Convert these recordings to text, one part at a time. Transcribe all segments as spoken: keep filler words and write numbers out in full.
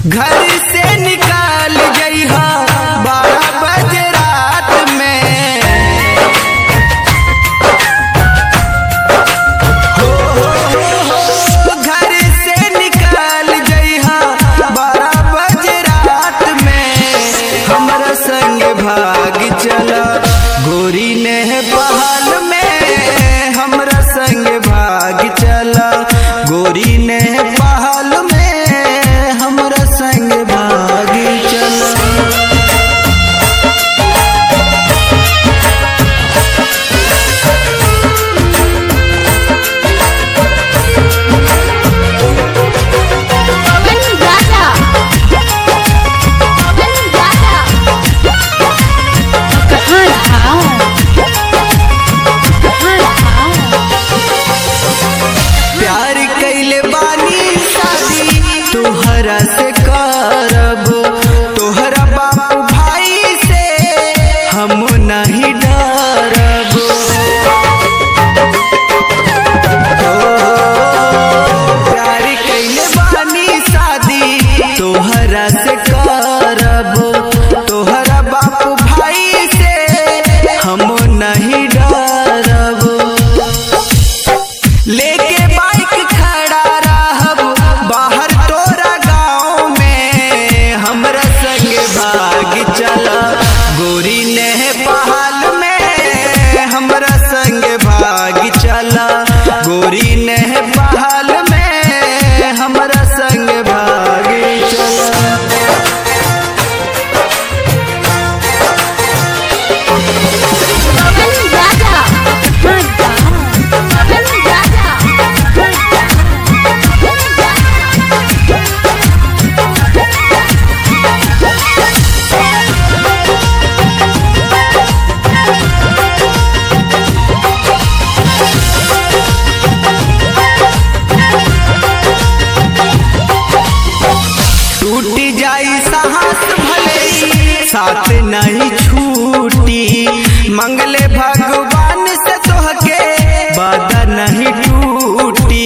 घर से निकाल जइहा बारह बजे रात में। हो हो हो हो घर से निकाल जइहा बारह बजे रात में। हमरा संग भाग चला गोरी ने बहाल में। हमरा संग भाग चला गोरी ने बहाल में। हमरा संग भाग चला। प्यार कैले बानी शादी तोहरा से करब। तोहरा बाप भाई से हम नहीं डरब। ओ, प्यार कैले बानी शादी तोहरा से करब। तोहरा बाप भाई से हम नहीं डरब। लेके बाइक खड़ा रहब बाहर तोरा गाँव में। हमरा संग भाग चला गोरी ने बहाल में। हमरा संग भाग चला गोरी ने बहाल में। हमरा संग भाग चला। टूटी जाई साहस भले साथ नहीं छूटी। मंगले भगवान से तोहके वादा नहीं टूटी।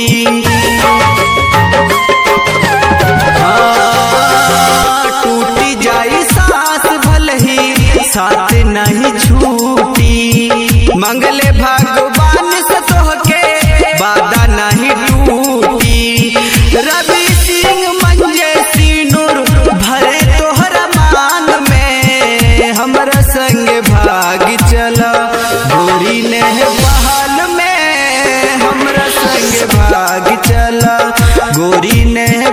हाँ, टूटी जाई साहस भले ही साथ नहीं छूटी। मंगले भगवान से तोहके वादा नहीं टूटी। रवि सिंह मंजे सिनुर भरे तोहरा मांग में। हमरा संग भाग चला गोरी ने बहाल में। हमरा संग भाग चला गोरी ने